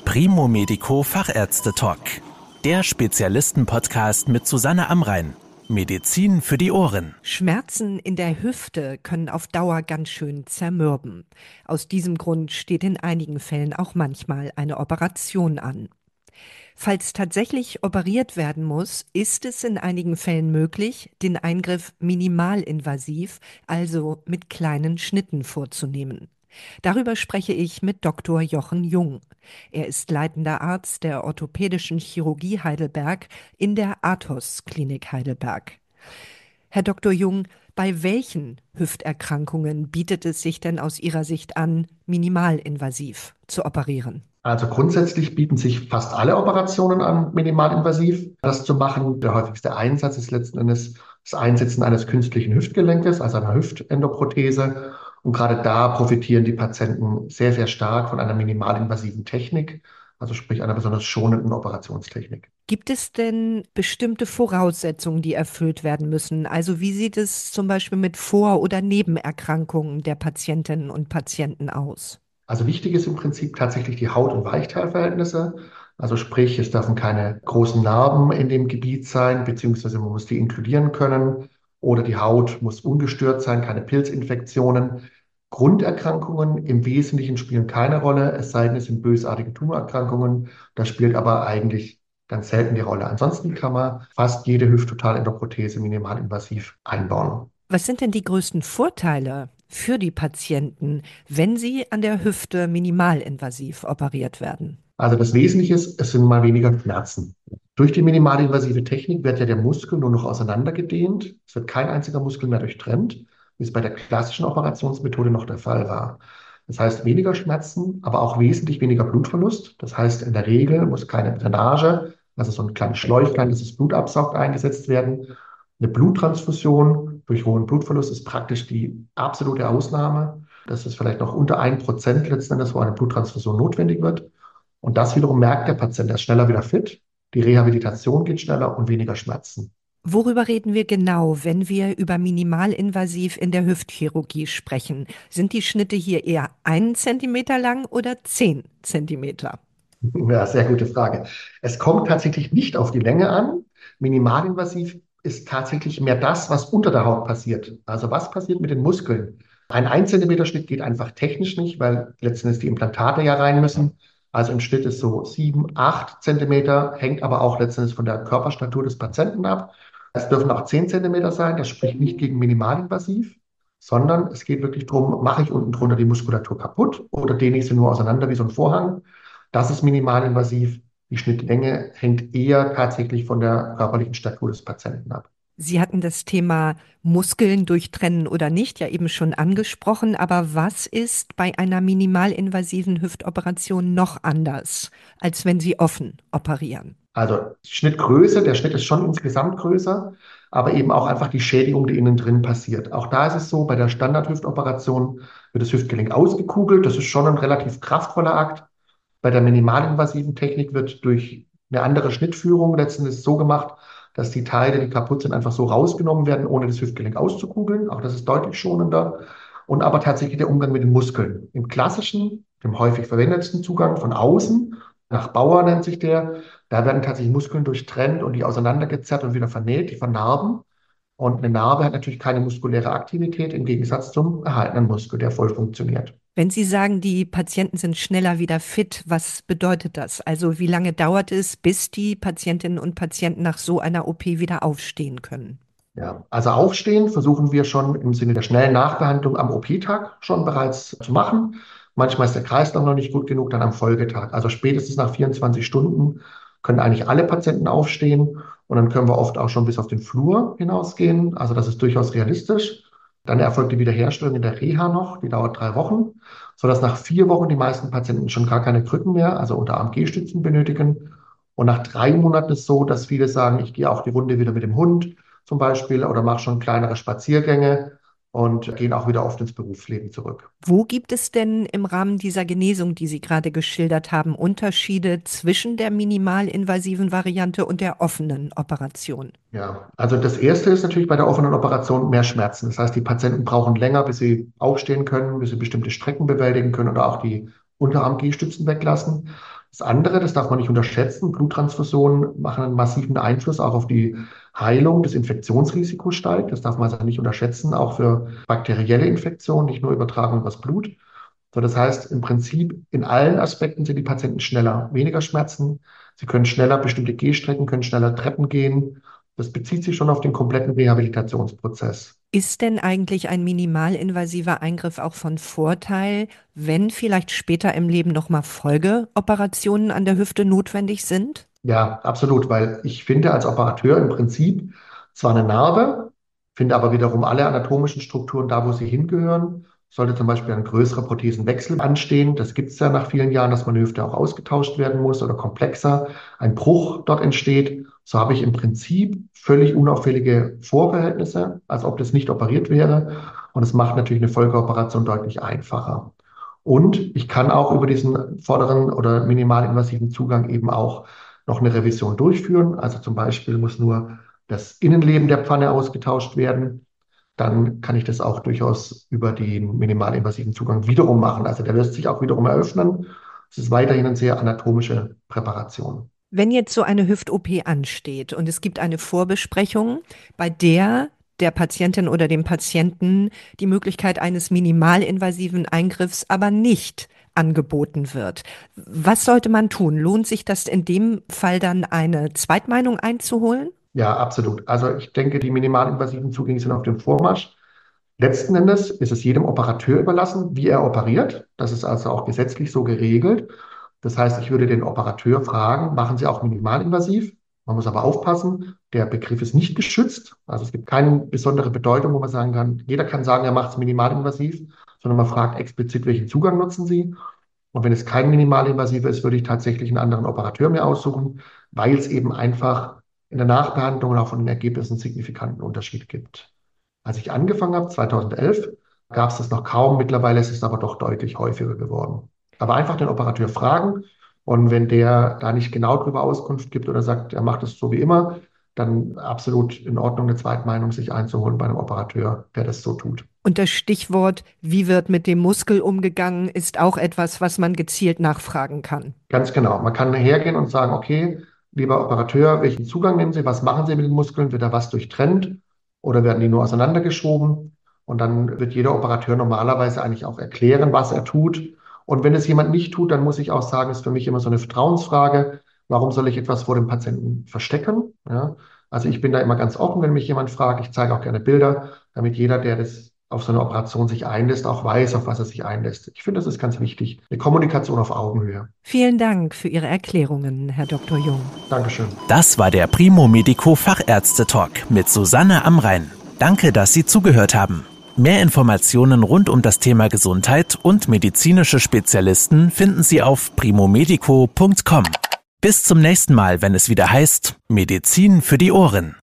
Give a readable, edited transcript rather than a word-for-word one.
Primo Medico Fachärzte-Talk. Der Spezialisten-Podcast mit Susanne Amrein. Medizin für die Ohren. Schmerzen in der Hüfte können auf Dauer ganz schön zermürben. Aus diesem Grund steht in einigen Fällen auch manchmal eine Operation an. Falls tatsächlich operiert werden muss, ist es in einigen Fällen möglich, den Eingriff minimalinvasiv, also mit kleinen Schnitten vorzunehmen. Darüber spreche ich mit Dr. Jochen Jung. Er ist leitender Arzt der orthopädischen Chirurgie Heidelberg in der Athos-Klinik Heidelberg. Herr Dr. Jung, bei welchen Hüfterkrankungen bietet es sich denn aus Ihrer Sicht an, minimalinvasiv zu operieren? Also grundsätzlich bieten sich fast alle Operationen an, minimalinvasiv das zu machen. Der häufigste Einsatz ist letzten Endes das Einsetzen eines künstlichen Hüftgelenkes, also einer Hüftendoprothese. Und gerade da profitieren die Patienten sehr, sehr stark von einer minimalinvasiven Technik, also sprich einer besonders schonenden Operationstechnik. Gibt es denn bestimmte Voraussetzungen, die erfüllt werden müssen? Also wie sieht es zum Beispiel mit Vor- oder Nebenerkrankungen der Patientinnen und Patienten aus? Also wichtig ist im Prinzip tatsächlich die Haut- und Weichteilverhältnisse. Also sprich, es dürfen keine großen Narben in dem Gebiet sein, beziehungsweise man muss die inkludieren können. Oder die Haut muss ungestört sein, keine Pilzinfektionen. Grunderkrankungen im Wesentlichen spielen keine Rolle, es sei denn, es sind bösartige Tumorerkrankungen. Das spielt aber eigentlich ganz selten die Rolle. Ansonsten kann man fast jede Hüfttotalendoprothese minimalinvasiv einbauen. Was sind denn die größten Vorteile für die Patienten, wenn sie an der Hüfte minimalinvasiv operiert werden? Also das Wesentliche ist, es sind mal weniger Schmerzen. Durch die minimalinvasive Technik wird ja der Muskel nur noch auseinandergedehnt. Es wird kein einziger Muskel mehr durchtrennt, wie es bei der klassischen Operationsmethode noch der Fall war. Das heißt weniger Schmerzen, aber auch wesentlich weniger Blutverlust. Das heißt, in der Regel muss keine Drainage, also so ein kleines Schläuchlein, das das Blut absaugt, eingesetzt werden. Eine Bluttransfusion durch hohen Blutverlust ist praktisch die absolute Ausnahme. Das ist vielleicht noch unter 1% letzten Endes, wo eine Bluttransfusion notwendig wird. Und das wiederum merkt der Patient, er ist schneller wieder fit, die Rehabilitation geht schneller und weniger Schmerzen. Worüber reden wir genau, wenn wir über minimalinvasiv in der Hüftchirurgie sprechen? Sind die Schnitte hier eher 1 Zentimeter lang oder 10 Zentimeter? Ja, sehr gute Frage. Es kommt tatsächlich nicht auf die Länge an. Minimalinvasiv ist tatsächlich mehr das, was unter der Haut passiert. Also was passiert mit den Muskeln? Ein 1 Zentimeter Schnitt geht einfach technisch nicht, weil letztendlich die Implantate ja rein müssen. Also im Schnitt ist so 7, 8 Zentimeter, hängt aber auch letztendlich von der Körperstatur des Patienten ab. Es dürfen auch 10 Zentimeter sein, das spricht nicht gegen minimalinvasiv, sondern es geht wirklich darum, mache ich unten drunter die Muskulatur kaputt oder dehne ich sie nur auseinander wie so ein Vorhang. Das ist minimalinvasiv. Die Schnittlänge hängt eher tatsächlich von der körperlichen Statur des Patienten ab. Sie hatten das Thema Muskeln durchtrennen oder nicht ja eben schon angesprochen, aber was ist bei einer minimalinvasiven Hüftoperation noch anders, als wenn Sie offen operieren? Also Schnittgröße, der Schnitt ist schon insgesamt größer, aber eben auch einfach die Schädigung, die innen drin passiert. Auch da ist es so, bei der Standardhüftoperation wird das Hüftgelenk ausgekugelt. Das ist schon ein relativ kraftvoller Akt. Bei der minimalinvasiven Technik wird durch eine andere Schnittführung letztendlich so gemacht, dass die Teile, die kaputt sind, einfach so rausgenommen werden, ohne das Hüftgelenk auszukugeln. Auch das ist deutlich schonender. Und aber tatsächlich der Umgang mit den Muskeln. Im klassischen, dem häufig verwendetsten Zugang von außen, nach Bauer nennt sich der, da werden tatsächlich Muskeln durchtrennt und die auseinandergezerrt und wieder vernäht, die vernarben. Und eine Narbe hat natürlich keine muskuläre Aktivität im Gegensatz zum erhaltenen Muskel, der voll funktioniert. Wenn Sie sagen, die Patienten sind schneller wieder fit, was bedeutet das? Also wie lange dauert es, bis die Patientinnen und Patienten nach so einer OP wieder aufstehen können? Ja, also aufstehen versuchen wir schon im Sinne der schnellen Nachbehandlung am OP-Tag schon bereits zu machen. Manchmal ist der Kreislauf noch nicht gut genug, dann am Folgetag. Also spätestens nach 24 Stunden können eigentlich alle Patienten aufstehen und dann können wir oft auch schon bis auf den Flur hinausgehen. Also das ist durchaus realistisch. Dann erfolgt die Wiederherstellung in der Reha noch, die dauert 3 Wochen, sodass nach 4 Wochen die meisten Patienten schon gar keine Krücken mehr, also unter AMG-Stützen benötigen. Und nach 3 Monaten ist es so, dass viele sagen, ich gehe auch die Runde wieder mit dem Hund zum Beispiel oder mache schon kleinere Spaziergänge und gehen auch wieder oft ins Berufsleben zurück. Wo gibt es denn im Rahmen dieser Genesung, die Sie gerade geschildert haben, Unterschiede zwischen der minimalinvasiven Variante und der offenen Operation? Ja, also das Erste ist natürlich bei der offenen Operation mehr Schmerzen. Das heißt, die Patienten brauchen länger, bis sie aufstehen können, bis sie bestimmte Strecken bewältigen können oder auch die Unterarm-G-Stützen weglassen. Das andere, das darf man nicht unterschätzen, Bluttransfusionen machen einen massiven Einfluss auch auf die Heilung. Das Infektionsrisiko steigt. Das darf man also nicht unterschätzen, auch für bakterielle Infektionen, nicht nur Übertragung übers Blut. So, das heißt, im Prinzip in allen Aspekten sind die Patienten schneller, weniger Schmerzen. Sie können schneller bestimmte Gehstrecken, können schneller Treppen gehen. Das bezieht sich schon auf den kompletten Rehabilitationsprozess. Ist denn eigentlich ein minimalinvasiver Eingriff auch von Vorteil, wenn vielleicht später im Leben nochmal Folgeoperationen an der Hüfte notwendig sind? Ja, absolut, weil ich finde als Operateur im Prinzip zwar eine Narbe, finde aber wiederum alle anatomischen Strukturen da, wo sie hingehören. Sollte zum Beispiel ein größerer Prothesenwechsel anstehen, das gibt es ja nach vielen Jahren, dass meine Hüfte auch ausgetauscht werden muss oder komplexer, ein Bruch dort entsteht, so habe ich im Prinzip völlig unauffällige Vorverhältnisse, als ob das nicht operiert wäre. Und es macht natürlich eine Folgeoperation deutlich einfacher. Und ich kann auch über diesen vorderen oder minimalinvasiven Zugang eben auch noch eine Revision durchführen. Also zum Beispiel muss nur das Innenleben der Pfanne ausgetauscht werden. Dann kann ich das auch durchaus über den minimalinvasiven Zugang wiederum machen. Also der lässt sich auch wiederum eröffnen. Es ist weiterhin eine sehr anatomische Präparation. Wenn jetzt so eine Hüft-OP ansteht und es gibt eine Vorbesprechung, bei der Patientin oder dem Patienten die Möglichkeit eines minimalinvasiven Eingriffs aber nicht angeboten wird. Was sollte man tun? Lohnt sich das in dem Fall dann eine Zweitmeinung einzuholen? Ja, absolut. Also ich denke, die minimalinvasiven Zugänge sind auf dem Vormarsch. Letzten Endes ist es jedem Operateur überlassen, wie er operiert. Das ist also auch gesetzlich so geregelt. Das heißt, ich würde den Operateur fragen, machen Sie auch minimalinvasiv? Man muss aber aufpassen, der Begriff ist nicht geschützt. Also es gibt keine besondere Bedeutung, wo man sagen kann, jeder kann sagen, er macht es minimalinvasiv, sondern man fragt explizit, welchen Zugang nutzen Sie? Und wenn es kein minimalinvasiver ist, würde ich tatsächlich einen anderen Operateur mir aussuchen, weil es eben einfach in der Nachbehandlung und auch von den Ergebnissen einen signifikanten Unterschied gibt. Als ich angefangen habe, 2011, gab es das noch kaum. Mittlerweile ist es aber doch deutlich häufiger geworden. Aber einfach den Operateur fragen und wenn der da nicht genau darüber Auskunft gibt oder sagt, er macht es so wie immer, dann absolut in Ordnung, eine Zweitmeinung sich einzuholen bei einem Operateur, der das so tut. Und das Stichwort, wie wird mit dem Muskel umgegangen, ist auch etwas, was man gezielt nachfragen kann. Ganz genau. Man kann hergehen und sagen, okay, lieber Operateur, welchen Zugang nehmen Sie? Was machen Sie mit den Muskeln? Wird da was durchtrennt oder werden die nur auseinandergeschoben? Und dann wird jeder Operateur normalerweise eigentlich auch erklären, was er tut. Und wenn es jemand nicht tut, dann muss ich auch sagen, ist für mich immer so eine Vertrauensfrage. Warum soll ich etwas vor dem Patienten verstecken? Ja, also ich bin da immer ganz offen, wenn mich jemand fragt. Ich zeige auch gerne Bilder, damit jeder, der das auf so eine Operation sich einlässt, auch weiß, auf was er sich einlässt. Ich finde, das ist ganz wichtig. Eine Kommunikation auf Augenhöhe. Vielen Dank für Ihre Erklärungen, Herr Dr. Jung. Dankeschön. Das war der Primo Medico Fachärzte-Talk mit Susanne Amrein. Danke, dass Sie zugehört haben. Mehr Informationen rund um das Thema Gesundheit und medizinische Spezialisten finden Sie auf primomedico.com. Bis zum nächsten Mal, wenn es wieder heißt Medizin für die Ohren.